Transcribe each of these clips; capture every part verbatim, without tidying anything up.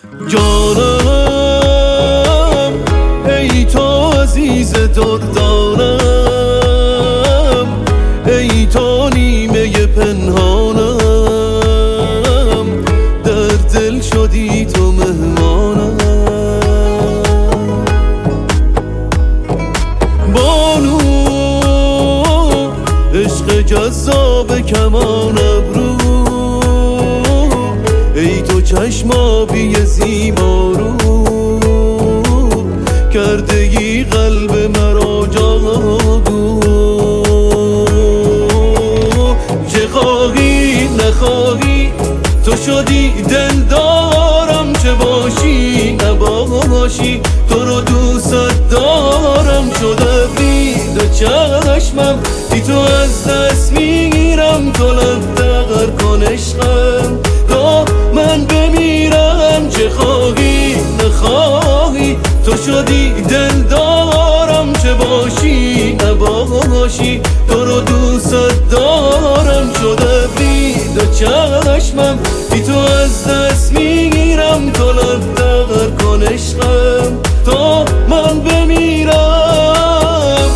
جانم ای تو عزیز دردانم، ای تو نیمه پنهانم، در دل شدی تو مهمانم. بانو عشق جذاب کمان ابرو، ای تو چشمابی زیبارو، کردگی قلب مرا جادو. چه خواهی نخواهی تو شدی دلدارم، چه باشی نباشی تو رو دوست دارم. شده بید و چشمم بی تو از دست میگیرم، تو لب دقر کن عشقم تا من بمیرم. چه خواهی نخواهی تو شدی دلدارم، چه باشی نباشی تو رو دوست دارم. شده بید و چشمم بی تو از دست میگیرم، تو لب دقر کن عشقم تا من بمیرم.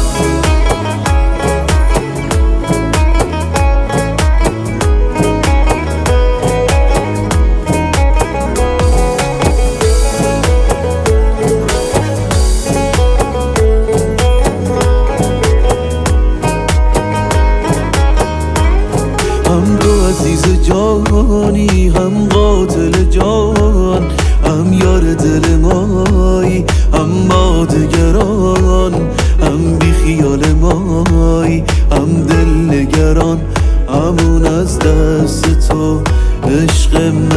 هم تو عزیز جانی، هم قاتل جان، هم یار دل مایی، هم مادگران، هم بی خیال مایی، هم دل نگران. همون از دست تو عشق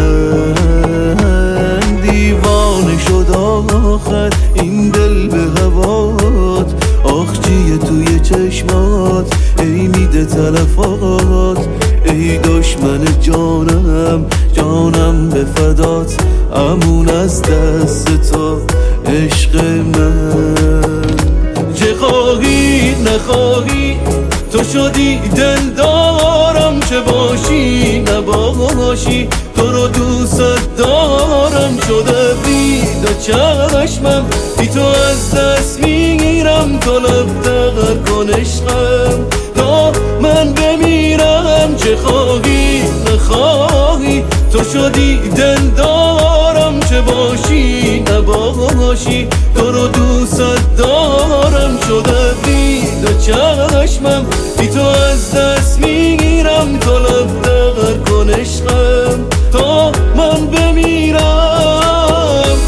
من دیوانه شد آخر این دل به هوات. آخ چیه توی چشمات ای میده تلفات، ای دشمن جانم جانم به فدات. امون از دست تو عشق من. چه خواهی نخواهی تو شدی دلدارم، چه باشی نباشی تو رو دوست دارم. شده بید و چشمم بی تو از دست میگیرم، تو لب دقر کن عشقم تا من بمیرم. چه خواهی نخواهی تو شدی دلدارم، چه باشی نباشی تو رو دوست دارم. شده بید و چشمم بی تو از دست میگیرم، تو لب دقر کن عشقم تا من بمیرم.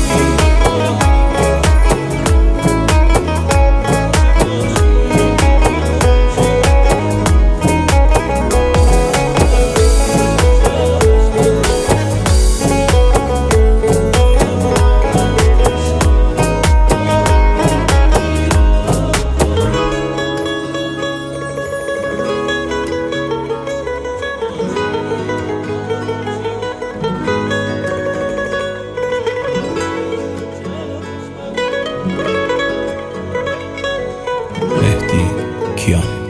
مهدی کیان.